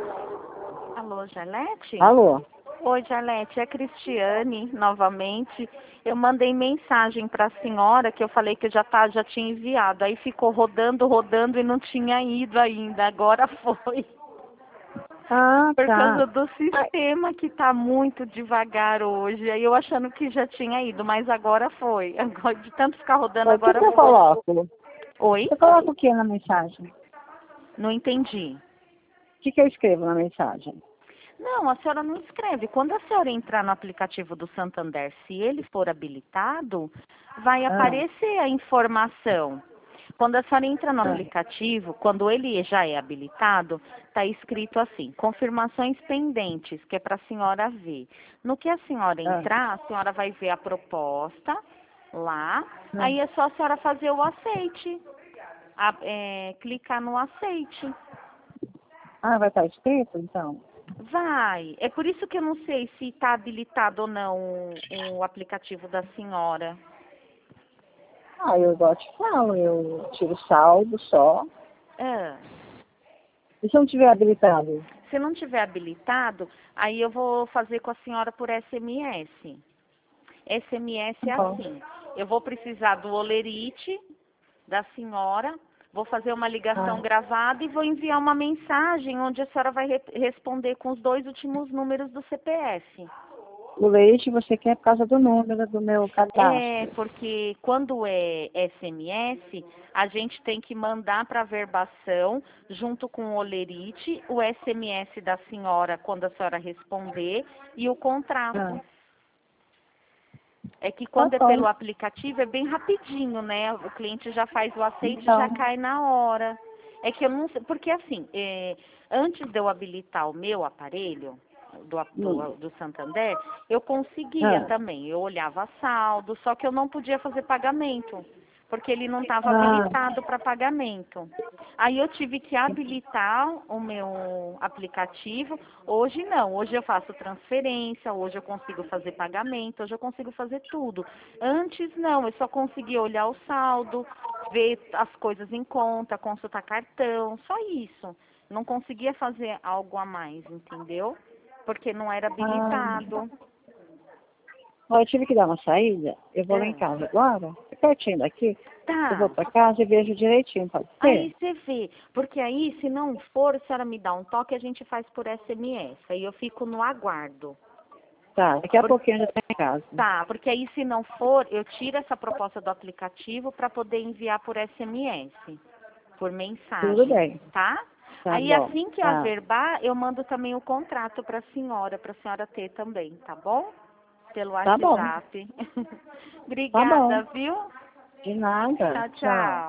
Alô, Jarlete? Alô? Oi, Jarlete, é a Cristiane, novamente. Eu mandei mensagem para a senhora que eu falei que já tinha enviado. Aí ficou rodando, rodando e não tinha ido ainda. Agora foi. Ah, Por tá. causa do sistema que tá muito devagar hoje. Aí eu achando que já tinha ido, mas agora foi. Agora, de tanto ficar rodando, O que agora que eu foi. coloco? Oi? Você coloca o que na mensagem? Não entendi. O que eu escrevo na mensagem? Não, a senhora não escreve. Quando a senhora entrar no aplicativo do Santander, se ele for habilitado, vai Ah, aparecer a informação. Quando a senhora entra no ah, aplicativo, quando ele já é habilitado, está escrito assim, confirmações pendentes, que é para a senhora ver. No que a senhora ah, entrar, a senhora vai ver a proposta lá, ah. aí é só a senhora fazer o aceite, clicar no aceite. Ah, vai estar escrito, então? Vai. É por isso que eu não sei se está habilitado ou não o aplicativo da senhora. Ah, eu igual te falo, eu tiro saldo só. Ah, E se eu não tiver habilitado? se não tiver habilitado, aí eu vou fazer com a senhora por SMS. SMS Tá é bom. assim. Eu vou precisar do olerite da senhora, vou fazer uma ligação Ah, gravada e vou enviar uma mensagem onde a senhora vai responder com os 2 últimos números do CPF. o leite você quer por causa do número do meu É, cadastro. porque quando é SMS, a gente tem que mandar para a verbação, junto com o olerite, o SMS da senhora quando a senhora responder e o contrato. Ah, É que tá quando é bom. pelo aplicativo é bem rapidinho, né? O cliente já faz o aceite e já Então, cai na hora. É que eu não sei, porque assim, antes de eu habilitar o meu aparelho, hum, do Santander, eu conseguia ah, também. Eu olhava saldo, só que eu não podia fazer pagamento, porque ele não estava ah, habilitado para pagamento. Aí eu tive que habilitar o meu aplicativo. Hoje não, hoje eu faço transferência, hoje eu consigo fazer pagamento, hoje eu consigo fazer tudo. Antes não, eu só conseguia olhar o saldo, ver as coisas em conta, consultar cartão, só isso. Não conseguia fazer algo a mais, entendeu? Porque não era ah. habilitado. Ó, eu tive que dar uma saída. Eu vou lá em É. casa agora, é pertinho daqui. Eu vou Tá. para casa e vejo direitinho, pode ser? Aí você vê, porque aí, se não for, a senhora me dá um toque, a gente faz por SMS. Aí eu fico no aguardo. Tá, daqui a Por- pouquinho eu já estou em casa. Tá, porque aí, se não for, eu tiro essa proposta do aplicativo para poder enviar por SMS, por Tudo mensagem, bem. tá? Tá Aí, bom. assim que eu Tá. averbar, eu mando também o contrato para a senhora ter também, tá bom? Pelo Tá bom. WhatsApp. Tá bom. Obrigada, viu? De nada. Tchau, Tchau. tchau.